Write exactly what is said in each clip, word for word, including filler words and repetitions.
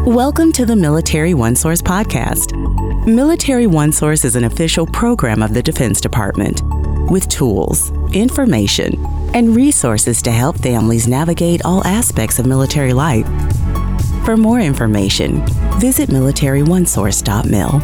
Welcome to the Military OneSource podcast. Military OneSource is an official program of the Defense Department with tools, information, and resources to help families navigate all aspects of military life. For more information, visit military one source dot mil.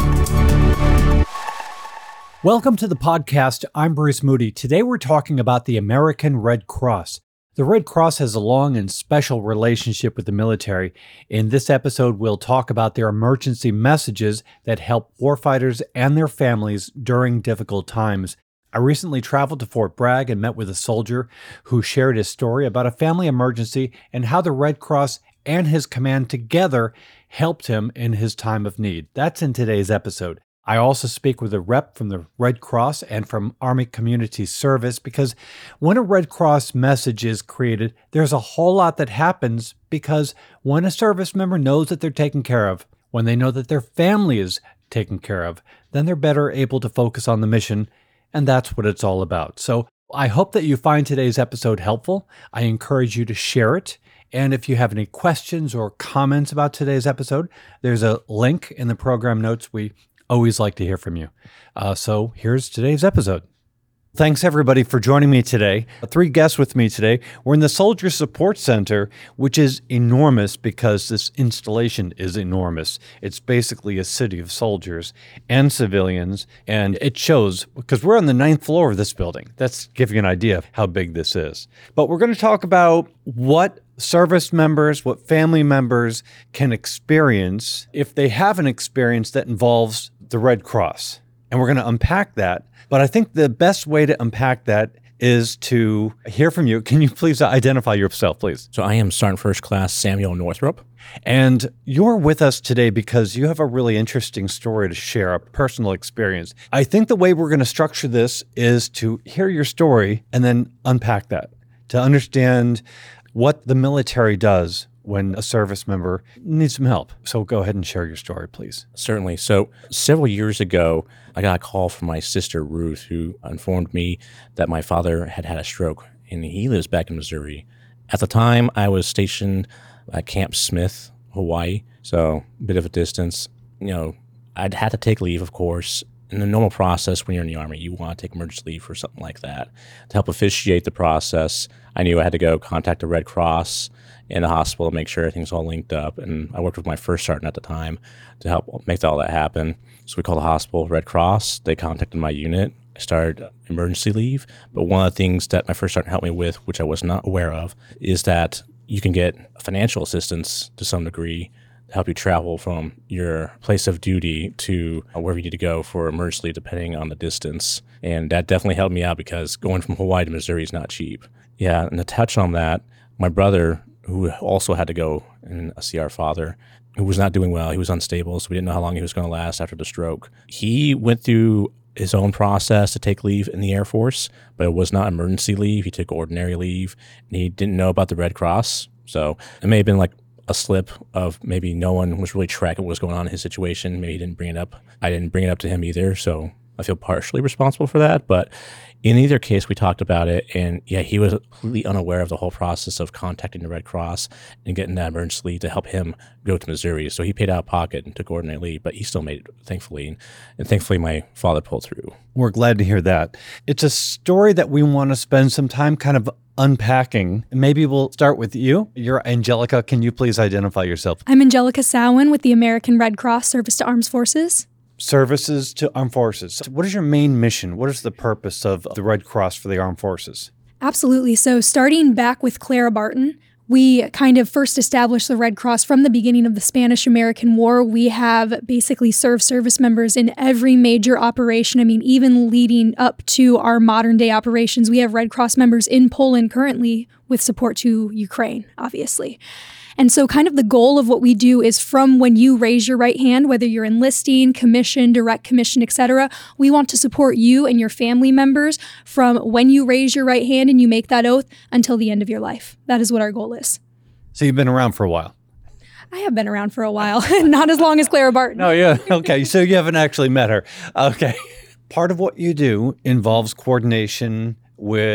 Welcome to the podcast. I'm Bruce Moody. Today we're talking about the American Red Cross. The Red Cross has a long and special relationship with the military. In this episode, we'll talk about their emergency messages that help warfighters and their families during difficult times. I recently traveled to Fort Bragg and met with a soldier who shared his story about a family emergency and how the Red Cross and his command together helped him in his time of need. That's in today's episode. I also speak with a rep from the Red Cross and from Army Community Service because when a Red Cross message is created, there's a whole lot that happens because when a service member knows that they're taken care of, when they know that their family is taken care of, then they're better able to focus on the mission, and that's what it's all about. So I hope that you find today's episode helpful. I encourage you to share it. And if you have any questions or comments about today's episode, there's a link in the program notes. We always like to hear from you. Uh, so here's today's episode. Thanks everybody for joining me today. Three guests with me today. We're in the Soldier Support Center, which is enormous because this installation is enormous. It's basically a city of soldiers and civilians, and it shows because we're on the ninth floor of this building. That's giving you an idea of how big this is. But we're going to talk about what service members, what family members can experience if they have an experience that involves the Red Cross. And we're going to unpack that. But I think the best way to unpack that is to hear from you. Can you please identify yourself, please? So I am Sergeant First Class Samuel Northrop. And you're with us today because you have a really interesting story to share, a personal experience. I think the way we're going to structure this is to hear your story and then unpack that, to understand what the military does when a service member needs some help. So go ahead and share your story, please. Certainly. So several years ago, I got a call from my sister, Ruth, who informed me that my father had had a stroke, and he lives back in Missouri. At the time, I was stationed at Camp Smith, Hawaii, so a bit of a distance. You know, I'd had to take leave, of course. In the normal process, when you're in the Army, you want to take emergency leave for something like that. To help officiate the process, I knew I had to go contact the Red Cross in the hospital to make sure everything's all linked up. And I worked with my first sergeant at the time to help make all that happen. So we called the hospital Red Cross. They contacted my unit. I started emergency leave. But one of the things that my first sergeant helped me with, which I was not aware of, is that you can get financial assistance to some degree to help you travel from your place of duty to wherever you need to go for emergency, depending on the distance. And that definitely helped me out because going from Hawaii to Missouri is not cheap. Yeah, and to touch on that, my brother, who also had to go and see our father, who was not doing well, he was unstable, so we didn't know how long he was going to last after the stroke. He went through his own process to take leave in the Air Force, but it was not emergency leave. He took ordinary leave, and he didn't know about the Red Cross. So it may have been like a slip of maybe no one was really tracking what was going on in his situation. Maybe he didn't bring it up. I didn't bring it up to him either, so I feel partially responsible for that. But in either case, we talked about it, and yeah, he was completely unaware of the whole process of contacting the Red Cross and getting that emergency leave to help him go to Missouri. So he paid out of pocket and took ordinary leave, but he still made it, thankfully. And thankfully, my father pulled through. We're glad to hear that. It's a story that we want to spend some time kind of unpacking. Maybe we'll start with you. You're Angelica. Can you please identify yourself? I'm Angelica Sowen with the American Red Cross Service to Armed Forces. Services to Armed Forces. What is your main mission? What is the purpose of the Red Cross for the Armed Forces? Absolutely. So starting back with Clara Barton, we kind of first established the Red Cross from the beginning of the Spanish-American War. We have basically served service members in every major operation. I mean, even leading up to our modern-day operations, we have Red Cross members in Poland currently with support to Ukraine, obviously. And so kind of the goal of what we do is from when you raise your right hand, whether you're enlisting, commission, direct commission, et cetera, we want to support you and your family members from when you raise your right hand and you make that oath until the end of your life. That is what our goal is. So you've been around for a while. I have been around for a while, not as long as Clara Barton. No, yeah. Okay. So you haven't actually met her. Okay. Part of what you do involves coordination with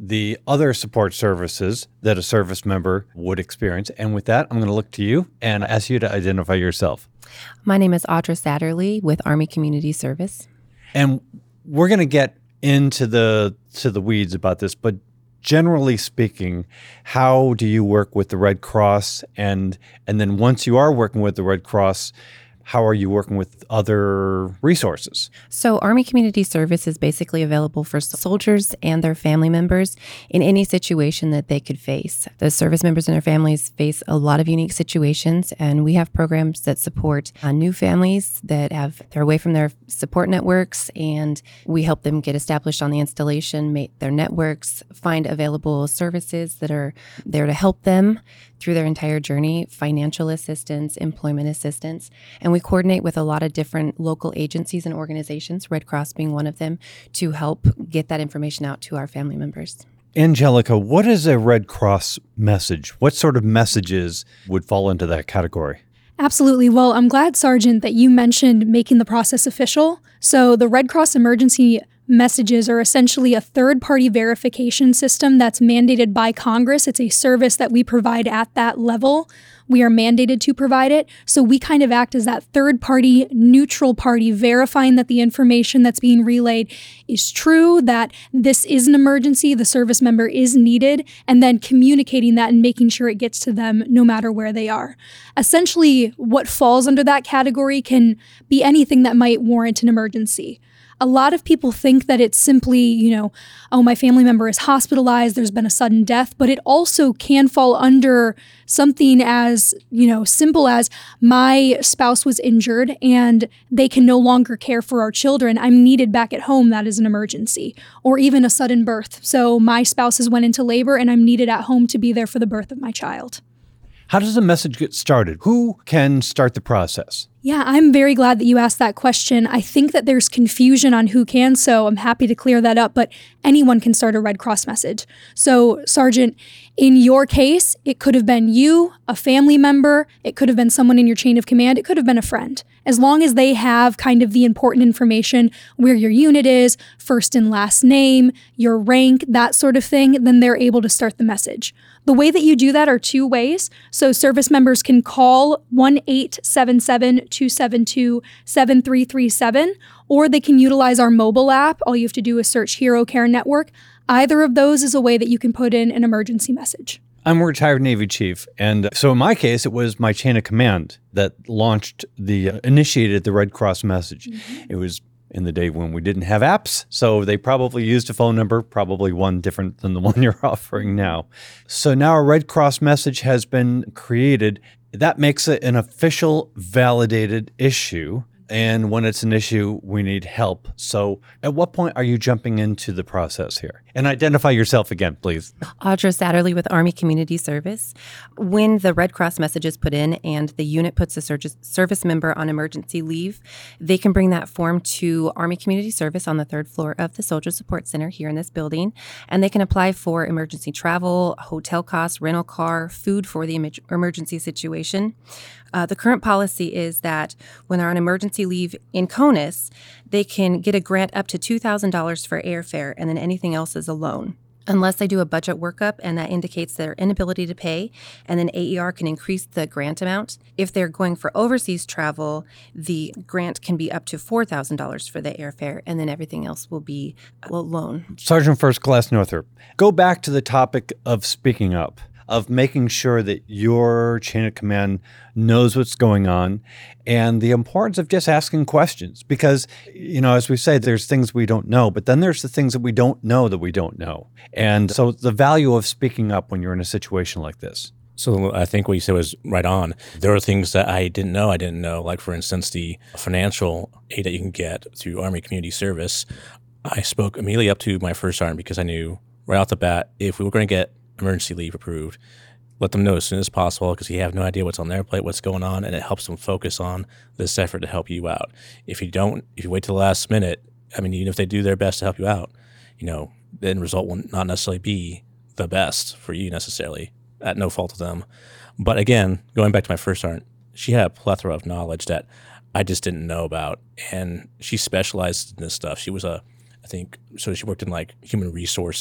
the other support services that a service member would experience. And with that, I'm going to look to you and ask you to identify yourself. My name is Audra Satterley with Army Community Service. And we're going to get into the to the weeds about this, but generally speaking, how do you work with the Red Cross? And and then once you are working with the Red Cross, how are you working with other resources? So Army Community Service is basically available for soldiers and their family members in any situation that they could face. The service members and their families face a lot of unique situations, and we have programs that support uh, new families that have they're away from their support networks, and we help them get established on the installation, make their networks, find available services that are there to help them through their entire journey, financial assistance, employment assistance, and we coordinate with a lot of different local agencies and organizations, Red Cross being one of them, to help get that information out to our family members. Angelica, what is a Red Cross message? What sort of messages would fall into that category? Absolutely. Well, I'm glad, Sergeant, that you mentioned making the process official. So the Red Cross emergency messages are essentially a third-party verification system that's mandated by Congress. It's a service that we provide at that level. We are mandated to provide it. So we kind of act as that third-party, neutral party, verifying that the information that's being relayed is true, that this is an emergency, the service member is needed, and then communicating that and making sure it gets to them no matter where they are. Essentially, what falls under that category can be anything that might warrant an emergency. A lot of people think that it's simply, you know, oh, my family member is hospitalized, there's been a sudden death, but it also can fall under something as, you know, simple as my spouse was injured and they can no longer care for our children. I'm needed back at home. That is an emergency. Or even a sudden birth. So my spouse has went into labor and I'm needed at home to be there for the birth of my child. How does the message get started? Who can start the process? Yeah, I'm very glad that you asked that question. I think that there's confusion on who can, so I'm happy to clear that up, but anyone can start a Red Cross message. So, Sergeant, in your case, it could have been you, a family member, it could have been someone in your chain of command, it could have been a friend. As long as they have kind of the important information, where your unit is, first and last name, your rank, that sort of thing, then they're able to start the message. The way that you do that are two ways. So service members can call one eight seven seven, two seven two, seven three three seven, or they can utilize our mobile app. All you have to do is search Hero Care Network. Either of those is a way that you can put in an emergency message. I'm a retired Navy chief, and so in my case, it was my chain of command that launched the, uh, initiated the Red Cross message. Mm-hmm. It was in the day when we didn't have apps, so they probably used a phone number, probably one different than the one you're offering now. So now a Red Cross message has been created. That makes it an official, validated issue. And when it's an issue, we need help. So at what point are you jumping into the process here? And identify yourself again, please. Audra Satterley with Army Community Service. When the Red Cross message is put in and the unit puts a service member on emergency leave, they can bring that form to Army Community Service on the third floor of the Soldier Support Center here in this building, and they can apply for emergency travel, hotel costs, rental car, food for the emergency situation. Uh, the current policy is that when they're on emergency leave in CONUS, they can get a grant up to two thousand dollars for airfare, and then anything else is a loan. Unless they do a budget workup and that indicates their inability to pay, and then A E R can increase the grant amount. If they're going for overseas travel, the grant can be up to four thousand dollars for the airfare, and then everything else will be a loan. Sergeant First Class Northrop, go back to the topic of speaking up, of making sure that your chain of command knows what's going on, and the importance of just asking questions. Because, you know, as we say, there's things we don't know, but then there's the things that we don't know that we don't know. And so the value of speaking up when you're in a situation like this. So I think what you said was right on. There are things that I didn't know I didn't know, like, for instance, the financial aid that you can get through Army Community Service. I spoke immediately up to my first sergeant because I knew right off the bat, if we were going to get emergency leave approved, let them know as soon as possible, because you have no idea what's on their plate, what's going on, and it helps them focus on this effort to help you out. If you don't, if you wait till the last minute, I mean, even if they do their best to help you out, you know, the end result will not necessarily be the best for you necessarily, at no fault of them. But again, going back to my first sergeant, she had a plethora of knowledge that I just didn't know about, and she specialized in this stuff. She was a, I think, so she worked in like human resources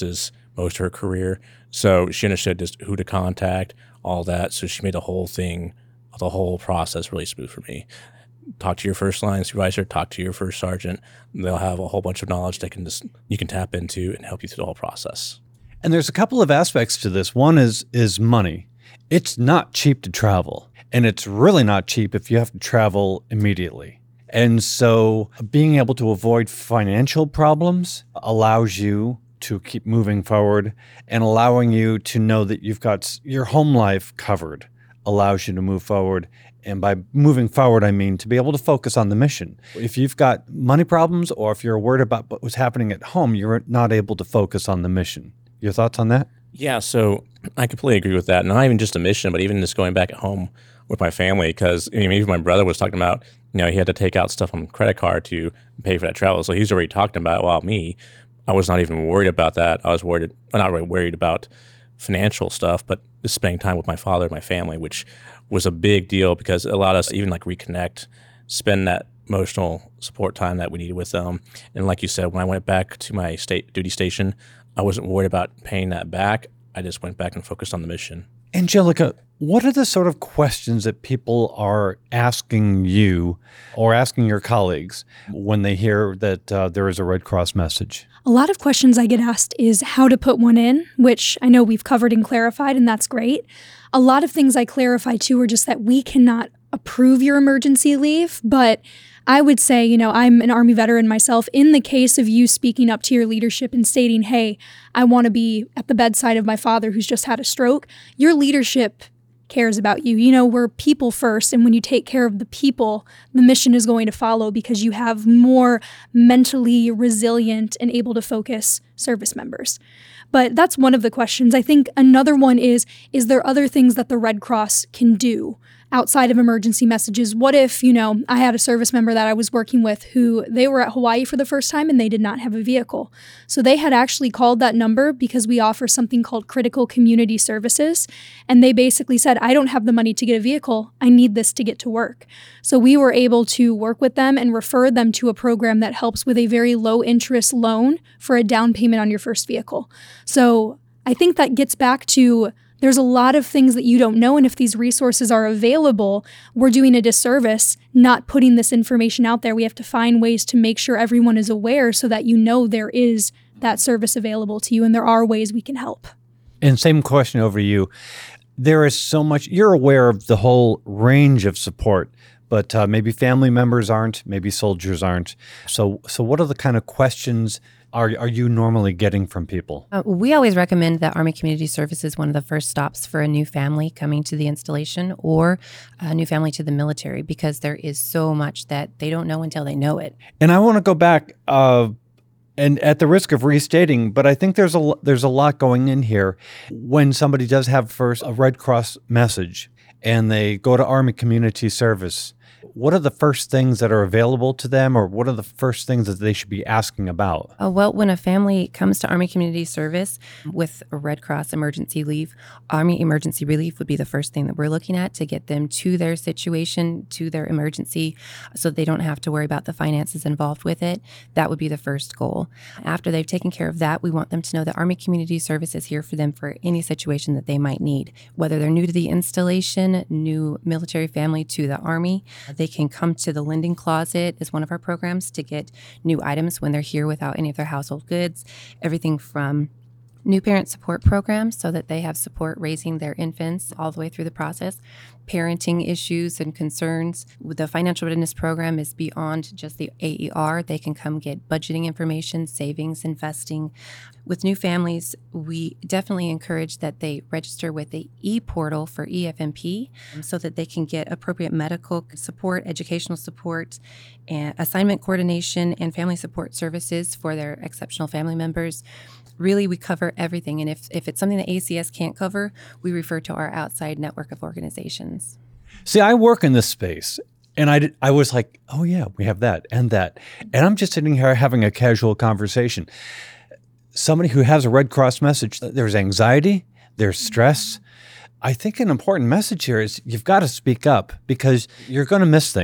most of her career. So she understood just who to contact, all that. So she made the whole thing, the whole process really smooth for me. Talk to your first line supervisor, talk to your first sergeant. They'll have a whole bunch of knowledge that can just you can tap into and help you through the whole process. And there's a couple of aspects to this. One is is money. It's not cheap to travel, and it's really not cheap if you have to travel immediately. And so being able to avoid financial problems allows you to keep moving forward, and allowing you to know that you've got your home life covered allows you to move forward. And by moving forward, I mean to be able to focus on the mission. If you've got money problems or if you're worried about what was happening at home, you're not able to focus on the mission. Your thoughts on that? Yeah, so I completely agree with that. Not even just a mission, but even just going back at home with my family, because I mean, even my brother was talking about, you know, he had to take out stuff on credit card to pay for that travel. So he's already talking about it, while me, I was not even worried about that. I was worried, well, not really worried about financial stuff, but just spending time with my father and my family, which was a big deal because it allowed us to even like reconnect, spend that emotional support time that we needed with them. And like you said, when I went back to my state duty station, I wasn't worried about paying that back. I just went back and focused on the mission. Angelica, what are the sort of questions that people are asking you or asking your colleagues when they hear that uh, there is a Red Cross message? A lot of questions I get asked is how to put one in, which I know we've covered and clarified, and that's great. A lot of things I clarify too are just that we cannot approve your emergency leave, but I would say, you know, I'm an Army veteran myself. In the case of you speaking up to your leadership and stating, hey, I want to be at the bedside of my father who's just had a stroke, your leadership cares about you. You know, we're people first, and when you take care of the people, the mission is going to follow because you have more mentally resilient and able to focus service members. But that's one of the questions. I think another one is, is there other things that the Red Cross can do outside of emergency messages? What if, you know, I had a service member that I was working with who they were at Hawaii for the first time and they did not have a vehicle. So they had actually called that number because we offer something called Critical Community Services. And they basically said, I don't have the money to get a vehicle. I need this to get to work. So we were able to work with them and refer them to a program that helps with a very low interest loan for a down payment on your first vehicle. So I think that gets back to there's a lot of things that you don't know, and if these resources are available, we're doing a disservice not putting this information out there. We have to find ways to make sure everyone is aware so that you know there is that service available to you, and there are ways we can help. And same question over to you. There is so much, you're aware of the whole range of support, but uh, maybe family members aren't, maybe soldiers aren't. So, so what are the kind of questions Are are you normally getting from people? Uh, we always recommend that Army Community Service is one of the first stops for a new family coming to the installation or a new family to the military, because there is so much that they don't know until they know it. And I want to go back, uh, and at the risk of restating, but I think there's a there's a lot going in here. When somebody does have first a Red Cross message and they go to Army Community Service, what are the first things that are available to them, or what are the first things that they should be asking about? Uh, well, when a family comes to Army Community Service with a Red Cross emergency leave, Army Emergency Relief would be the first thing that we're looking at to get them to their situation, to their emergency, so they don't have to worry about the finances involved with it. That would be the first goal. After they've taken care of that, we want them to know that Army Community Service is here for them for any situation that they might need, whether they're new to the installation, new military family to the Army. They can come to the Lending Closet as one of our programs to get new items when they're here without any of their household goods. Everything from new parent support programs so that they have support raising their infants all the way through the process, parenting issues and concerns. The financial readiness program is beyond just the A E R. They can come get budgeting information, savings, investing. With new families, we definitely encourage that they register with the e-portal for E F M P so that they can get appropriate medical support, educational support, and assignment coordination, and family support services for their exceptional family members. Really, we cover everything. And if, if it's something that A C S can't cover, we refer to our outside network of organizations. See, I work in this space, and I, did, I was like, oh, yeah, we have that and that. And I'm just sitting here having a casual conversation. Somebody who has a Red Cross message, there's anxiety, there's stress. I think an important message here is you've got to speak up because you're going to miss things.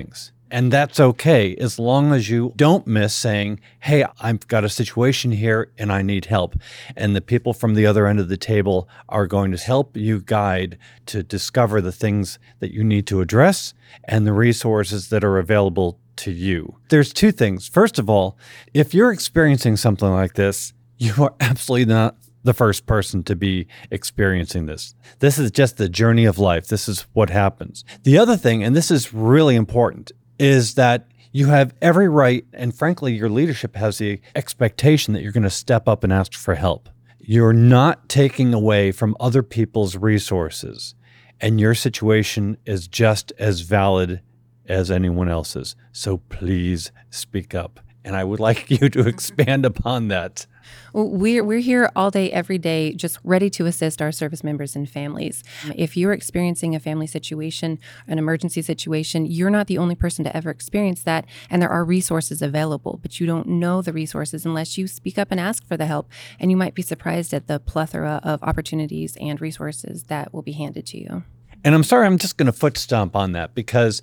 And that's okay, as long as you don't miss saying, hey, I've got a situation here and I need help. And the people from the other end of the table are going to help you guide to discover the things that you need to address and the resources that are available to you. There's two things. First of all, if you're experiencing something like this, you are absolutely not the first person to be experiencing this. This is just the journey of life. This is what happens. The other thing, and this is really important, is that you have every right, and frankly, your leadership has the expectation that you're going to step up and ask for help. You're not taking away from other people's resources, and your situation is just as valid as anyone else's. So please speak up. And I would like you to expand upon that. We're, we're here all day, every day, just ready to assist our service members and families. If you're experiencing a family situation, an emergency situation, you're not the only person to ever experience that, and there are resources available, but you don't know the resources unless you speak up and ask for the help, and you might be surprised at the plethora of opportunities and resources that will be handed to you. And I'm sorry, I'm just going to foot stomp on that, because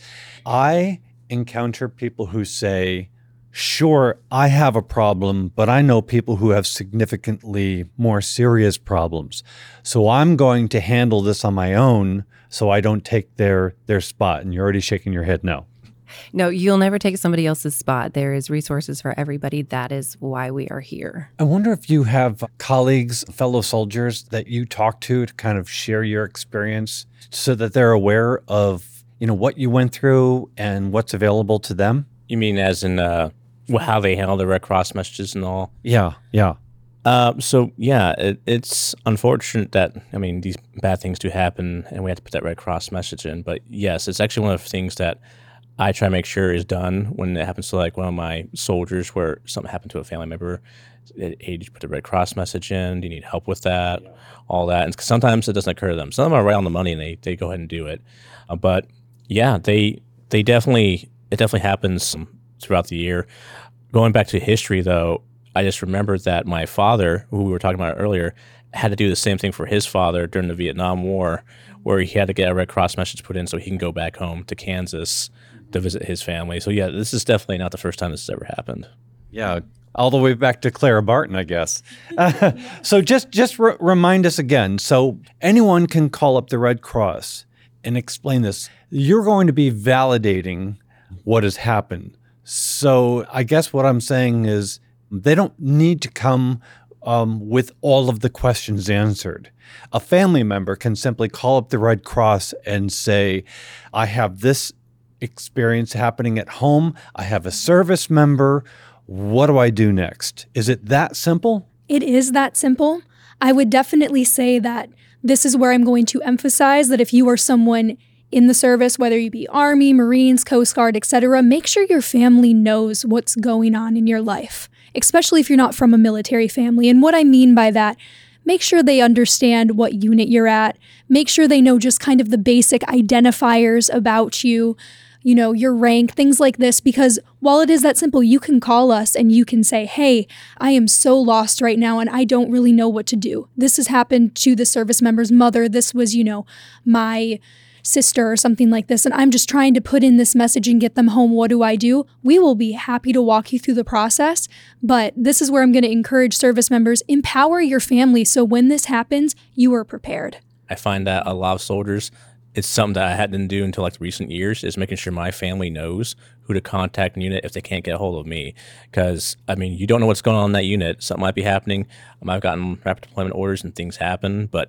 I encounter people who say, sure, I have a problem, but I know people who have significantly more serious problems. So I'm going to handle this on my own so I don't take their their spot. And you're already shaking your head no. No, you'll never take somebody else's spot. There is resources for everybody. That is why we are here. I wonder if you have colleagues, fellow soldiers that you talk to to kind of share your experience so that they're aware of, you know, what you went through and what's available to them? You mean as in uh, how they handle the Red Cross messages and all? Yeah, yeah. Uh, so, yeah, it, it's unfortunate that, I mean, these bad things do happen and we have to put that Red Cross message in. But yes, it's actually one of the things that I try to make sure is done when it happens to like one of my soldiers where something happened to a family member. Hey, did you put the Red Cross message in? Do you need help with that? Yeah. All that. And sometimes it doesn't occur to them. Some of them are right on the money and they, they go ahead and do it. Uh, but yeah, they they definitely, it definitely happens throughout the year. Going back to history though, I just remembered that my father, who we were talking about earlier, had to do the same thing for his father during the Vietnam War, where he had to get a Red Cross message put in so he can go back home to Kansas to visit his family. So yeah, this is definitely not the first time this has ever happened. Yeah, all the way back to Clara Barton, I guess. Uh, so just just re- remind us again. So anyone can call up the Red Cross and explain this. You're going to be validating what has happened. So I guess what I'm saying is they don't need to come um, with all of the questions answered. A family member can simply call up the Red Cross and say, I have this experience happening at home. I have a service member. What do I do next? Is it that simple? It is that simple. I would definitely say that this is where I'm going to emphasize that if you are someone in the service, whether you be Army, Marines, Coast Guard, et cetera, make sure your family knows what's going on in your life, especially if you're not from a military family. And what I mean by that, make sure they understand what unit you're at. Make sure they know just kind of the basic identifiers about you, you know, your rank, things like this, because while it is that simple, you can call us and you can say, hey, I am so lost right now and I don't really know what to do. This has happened to the service member's mother. This was, you know, my sister or something like this, and I'm just trying to put in this message and get them home. What do I do? We will be happy to walk you through the process, but this is where I'm going to encourage service members, empower your family so when this happens, you are prepared. I find that a lot of soldiers, it's something that I hadn't do until like recent years, is making sure my family knows who to contact in unit if they can't get a hold of me. Because, I mean, you don't know what's going on in that unit. Something might be happening. Um, I've gotten rapid deployment orders and things happen, but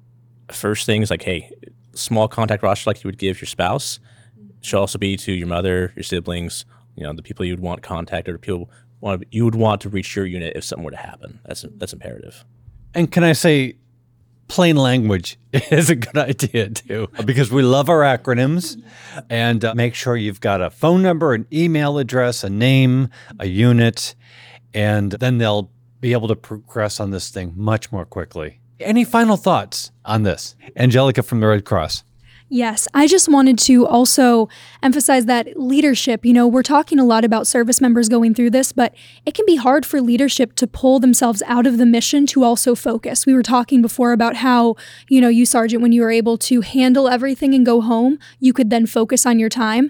first thing is like, hey, small contact roster like you would give your spouse should also be to your mother, your siblings, you know, the people you would want contacted or people want you would want to reach your unit if something were to happen. That's that's imperative. And can I say, plain language is a good idea too, because we love our acronyms. And uh, make sure you've got a phone number, an email address, a name, a unit, and then they'll be able to progress on this thing much more quickly. Any final thoughts on this? Angelica from the Red Cross. Yes, I just wanted to also emphasize that leadership, you know, we're talking a lot about service members going through this, but it can be hard for leadership to pull themselves out of the mission to also focus. We were talking before about how, you know, you, Sergeant, when you were able to handle everything and go home, you could then focus on your time.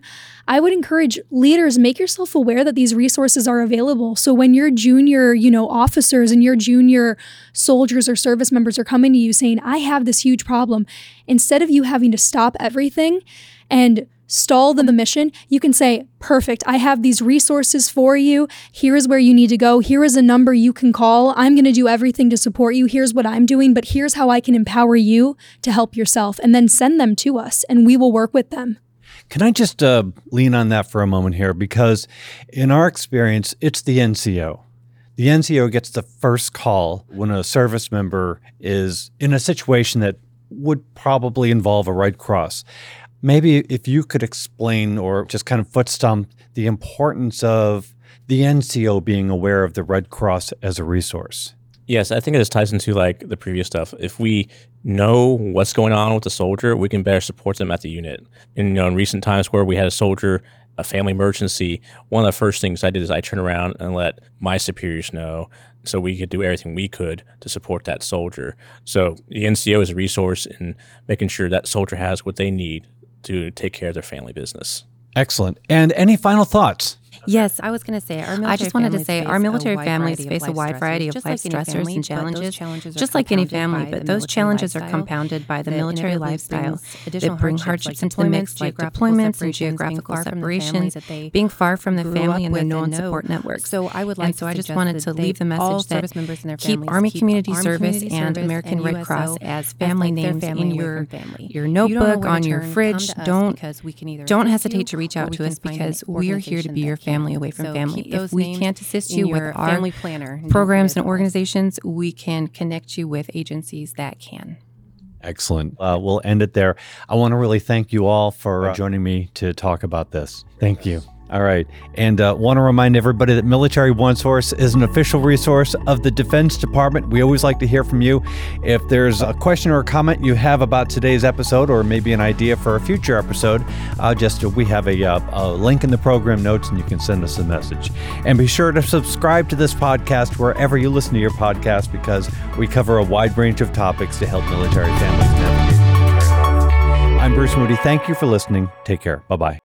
I would encourage leaders, make yourself aware that these resources are available. So when your junior, you know, officers and your junior soldiers or service members are coming to you saying, I have this huge problem, instead of you having to stop everything and stall the mission, you can say, perfect, I have these resources for you. Here is where you need to go. Here is a number you can call. I'm going to do everything to support you. Here's what I'm doing, but here's how I can empower you to help yourself. And then send them to us and we will work with them. Can I just uh, lean on that for a moment here? Because in our experience, it's the N C O. The N C O gets the first call when a service member is in a situation that would probably involve a Red Cross. Maybe if you could explain or just kind of foot stomp the importance of the N C O being aware of the Red Cross as a resource. Yes, I think it just ties into like the previous stuff. If we know what's going on with the soldier, we can better support them at the unit. And you know, in recent times where we had a soldier, a family emergency, one of the first things I did is I turned around and let my superiors know so we could do everything we could to support that soldier. So the N C O is a resource in making sure that soldier has what they need to take care of their family business. Excellent. And any final thoughts? Yes, I was going to say, our military I just wanted to say our military families face a wide variety of life stressors and challenges, just like any family, but those challenges are compounded by the military lifestyle that bring hardships into the mix, like deployments and geographical separations, being far from the family and their known support networks. So I would like, and so I just wanted to leave the message that keep Army Community Service and American Red Cross as family names in your your notebook, on your fridge. Don't don't hesitate to reach out to us because we are here to be your family. Family away from so family. If we can't assist you with our family planner programs and organizations, we can connect you with agencies that can. Excellent. Uh, we'll end it there. I want to really thank you all for uh, joining me to talk about this. Thank you. All right. And uh, want to remind everybody that Military OneSource is an official resource of the Defense Department. We always like to hear from you. If there's a question or a comment you have about today's episode or maybe an idea for a future episode, uh, just uh, we have a, uh, a link in the program notes and you can send us a message. And be sure to subscribe to this podcast wherever you listen to your podcast because we cover a wide range of topics to help military families navigate. I'm Bruce Moody. Thank you for listening. Take care. Bye-bye.